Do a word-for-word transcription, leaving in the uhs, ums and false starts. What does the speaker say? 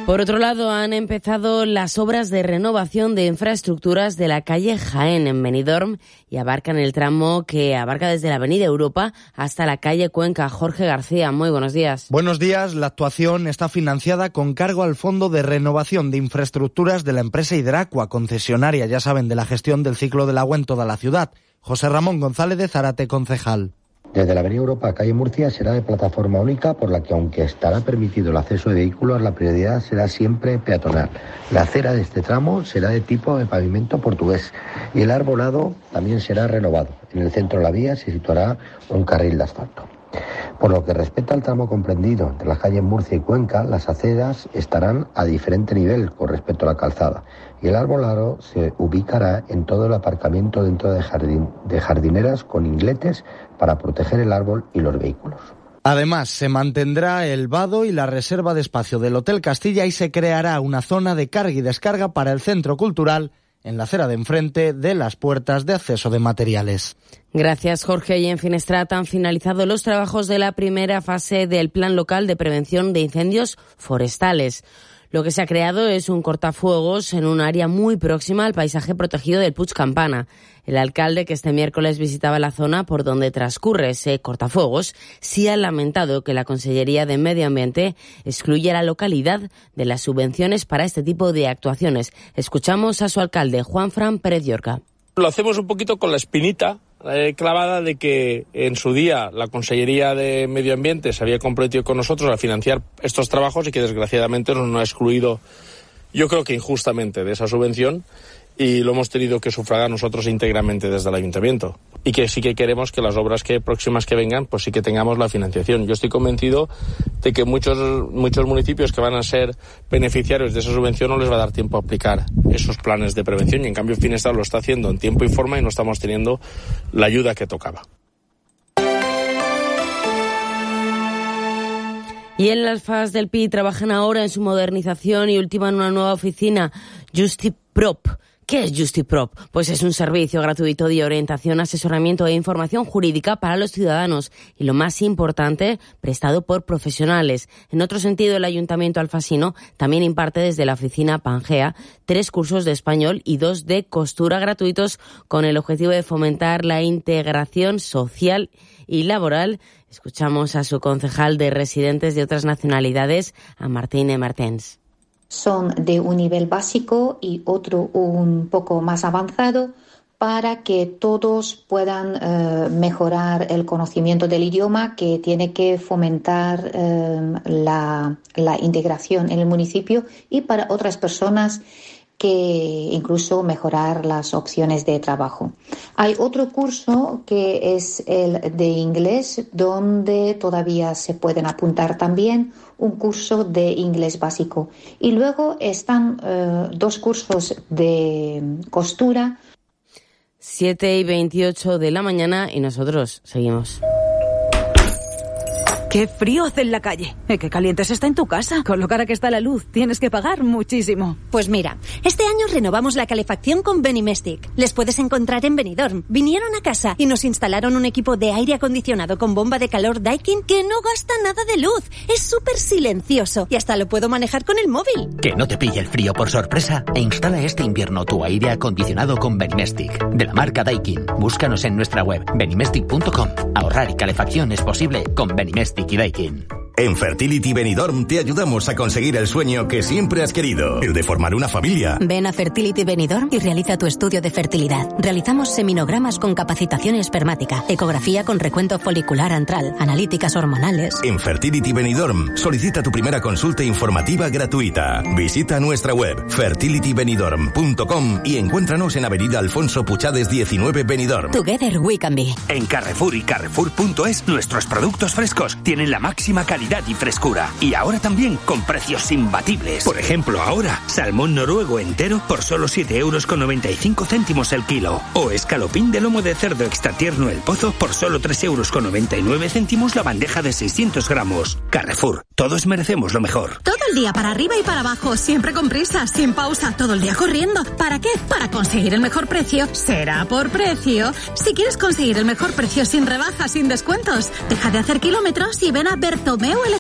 Por otro lado, han empezado las obras de renovación de infraestructuras de la calle Jaén en Benidorm y abarcan el tramo que abarca desde la Avenida Europa hasta la calle Cuenca. Jorge García, muy buenos días. Buenos días. La actuación está financiada con cargo al Fondo de Renovación de Infraestructuras de la empresa Hidracua, concesionaria, ya saben, de la gestión del ciclo del agua en toda la ciudad. José Ramón González de Zárate, concejal. Desde la Avenida Europa a calle Murcia será de plataforma única, por la que aunque estará permitido el acceso de vehículos, la prioridad será siempre peatonal. La acera de este tramo será de tipo de pavimento portugués y el arbolado también será renovado. En el centro de la vía se situará un carril de asfalto. Por lo que respecta al tramo comprendido entre las calles Murcia y Cuenca, las aceras estarán a diferente nivel con respecto a la calzada y el arbolado se ubicará en todo el aparcamiento dentro de, jardín, de jardineras con ingletes para proteger el árbol y los vehículos. Además, se mantendrá el vado y la reserva de espacio del Hotel Castilla y se creará una zona de carga y descarga para el centro cultural en la acera de enfrente de las puertas de acceso de materiales. Gracias, Jorge. Y en Finestrat han finalizado los trabajos de la primera fase del Plan Local de Prevención de Incendios Forestales. Lo que se ha creado es un cortafuegos en un área muy próxima al paisaje protegido del Puig Campana. El alcalde, que este miércoles visitaba la zona por donde transcurre ese cortafuegos, sí ha lamentado que la Consellería de Medio Ambiente excluya a la localidad de las subvenciones para este tipo de actuaciones. Escuchamos a su alcalde, Juanfran Pérez Llorca. Lo hacemos un poquito con la espinita eh, clavada de que en su día la Consellería de Medio Ambiente se había comprometido con nosotros a financiar estos trabajos y que desgraciadamente nos ha excluido, yo creo que injustamente, de esa subvención, y lo hemos tenido que sufragar nosotros íntegramente desde el Ayuntamiento. Y que sí que queremos que las obras que próximas que vengan, pues sí que tengamos la financiación. Yo estoy convencido de que muchos, muchos municipios que van a ser beneficiarios de esa subvención no les va a dar tiempo a aplicar esos planes de prevención, y en cambio Finestrat lo está haciendo en tiempo y forma y no estamos teniendo la ayuda que tocaba. Y en las F A S del Pi trabajan ahora en su modernización y ultiman una nueva oficina, Justiprop. ¿Qué es Justiprop? Pues es un servicio gratuito de orientación, asesoramiento e información jurídica para los ciudadanos y, lo más importante, prestado por profesionales. En otro sentido, el Ayuntamiento alfasino también imparte desde la oficina Pangea tres cursos de español y dos de costura gratuitos con el objetivo de fomentar la integración social y laboral. Escuchamos a su concejal de residentes de otras nacionalidades, a Martine Martens. Son de un nivel básico y otro un poco más avanzado para que todos puedan eh, mejorar el conocimiento del idioma, que tiene que fomentar eh, la, la integración en el municipio, y para otras personas que incluso mejorar las opciones de trabajo. Hay otro curso que es el de inglés, donde todavía se pueden apuntar también un curso de inglés básico. Y luego están eh, dos cursos de costura. siete y veintiocho de la mañana y nosotros seguimos. ¡Qué frío hace en la calle! ¿Y qué caliente se está en tu casa? Con lo cara que está la luz, tienes que pagar muchísimo. Pues mira, este año renovamos la calefacción con Benimestic. Les puedes encontrar en Benidorm. Vinieron a casa y nos instalaron un equipo de aire acondicionado con bomba de calor Daikin que no gasta nada de luz. Es súper silencioso y hasta lo puedo manejar con el móvil. Que no te pille el frío por sorpresa e instala este invierno tu aire acondicionado con Benimestic, de la marca Daikin. Búscanos en nuestra web benimestic punto com. Ahorrar y calefacción es posible con Benimestic y Daikin. En Fertility Benidorm te ayudamos a conseguir el sueño que siempre has querido, el de formar una familia. Ven a Fertility Benidorm y realiza tu estudio de fertilidad. Realizamos seminogramas con capacitación espermática, ecografía con recuento folicular antral, analíticas hormonales. En Fertility Benidorm solicita tu primera consulta informativa gratuita. Visita nuestra web fertility benidorm punto com y encuéntranos en Avenida Alfonso Puchades diecinueve Benidorm. Together we can be. En Carrefour y Carrefour punto es nuestros productos frescos tienen la máxima calidad y frescura. Y ahora también con precios imbatibles. Por ejemplo, ahora, salmón noruego entero por solo siete euros con noventa y cinco céntimos el kilo. O escalopín de lomo de cerdo extra tierno El Pozo por solo tres euros con noventa y nueve céntimos la bandeja de seiscientos gramos. Carrefour, todos merecemos lo mejor. Todo el día para arriba y para abajo, siempre con prisa, sin pausa, todo el día corriendo. ¿Para qué? Para conseguir el mejor precio. Será por precio. Si quieres conseguir el mejor precio sin rebajas, sin descuentos, deja de hacer kilómetros y ven a Bertomeu